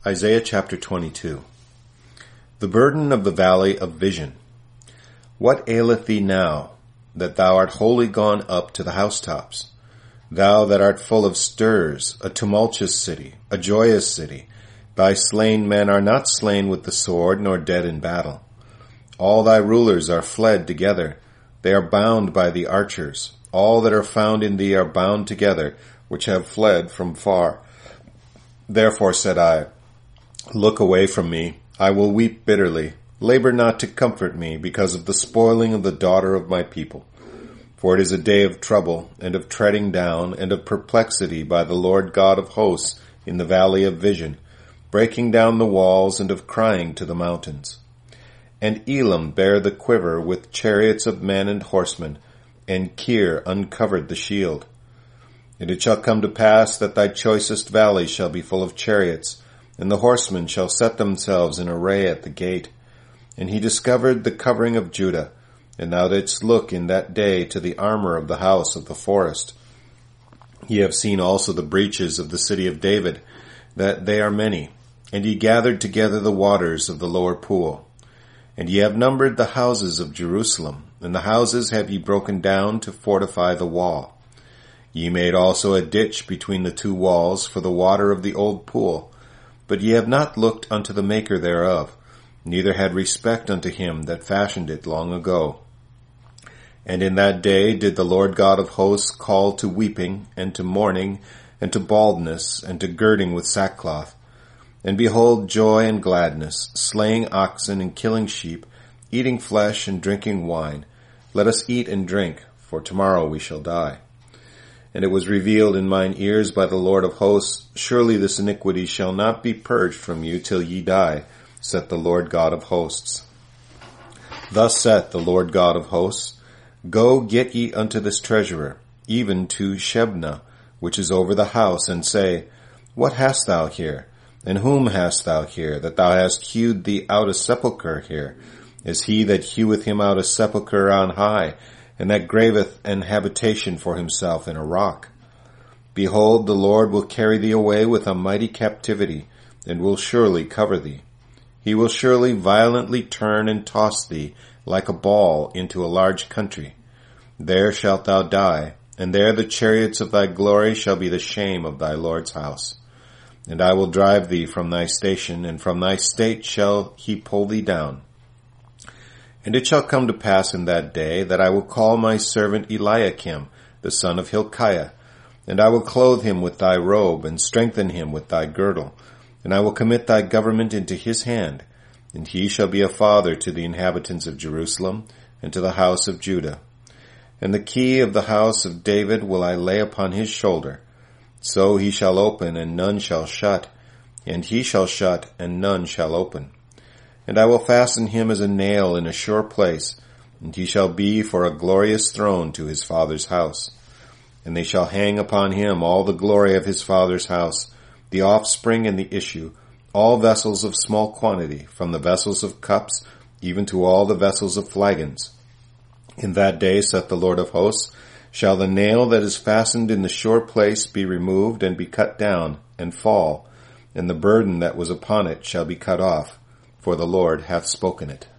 Isaiah chapter 22. The burden of the valley of vision. What aileth thee now, that thou art wholly gone up to the housetops? Thou that art full of stirs, a tumultuous city, a joyous city, thy slain men are not slain with the sword, nor dead in battle. All thy rulers are fled together, they are bound by the archers. All that are found in thee are bound together, which have fled from far. Therefore said I, Look away from me, I will weep bitterly. Labor not to comfort me, because of the spoiling of the daughter of my people. For it is a day of trouble, and of treading down, and of perplexity by the Lord God of hosts in the valley of vision, breaking down the walls, and of crying to the mountains. And Elam bare the quiver with chariots of men and horsemen, and Kir uncovered the shield. And it shall come to pass that thy choicest valley shall be full of chariots, and the horsemen shall set themselves in array at the gate. And he discovered the covering of Judah, and thou didst look in that day to the armor of the house of the forest. Ye have seen also the breaches of the city of David, that they are many, and ye gathered together the waters of the lower pool. And ye have numbered the houses of Jerusalem, and the houses have ye broken down to fortify the wall. Ye made also a ditch between the two walls for the water of the old pool, but ye have not looked unto the maker thereof, neither had respect unto him that fashioned it long ago. And in that day did the Lord God of hosts call to weeping, and to mourning, and to baldness, and to girding with sackcloth. And behold, joy and gladness, slaying oxen and killing sheep, eating flesh and drinking wine. Let us eat and drink, for tomorrow we shall die. And it was revealed in mine ears by the Lord of hosts, Surely this iniquity shall not be purged from you till ye die, saith the Lord God of hosts. Thus saith the Lord God of hosts, Go get ye unto this treasurer, even to Shebna, which is over the house, and say, What hast thou here? And whom hast thou here, that thou hast hewed thee out a sepulchre here? Is he that heweth him out a sepulchre on high, and that graveth an habitation for himself in a rock? Behold, the Lord will carry thee away with a mighty captivity, and will surely cover thee. He will surely violently turn and toss thee like a ball into a large country. There shalt thou die, and there the chariots of thy glory shall be the shame of thy Lord's house. And I will drive thee from thy station, and from thy state shall he pull thee down. And it shall come to pass in that day that I will call my servant Eliakim, the son of Hilkiah, and I will clothe him with thy robe, and strengthen him with thy girdle, and I will commit thy government into his hand, and he shall be a father to the inhabitants of Jerusalem, and to the house of Judah. And the key of the house of David will I lay upon his shoulder. So he shall open, and none shall shut, and he shall shut, and none shall open. And I will fasten him as a nail in a sure place, and he shall be for a glorious throne to his father's house. And they shall hang upon him all the glory of his father's house, the offspring and the issue, all vessels of small quantity, from the vessels of cups, even to all the vessels of flagons. In that day, saith the Lord of hosts, shall the nail that is fastened in the sure place be removed, and be cut down, and fall, and the burden that was upon it shall be cut off, for the Lord hath spoken it.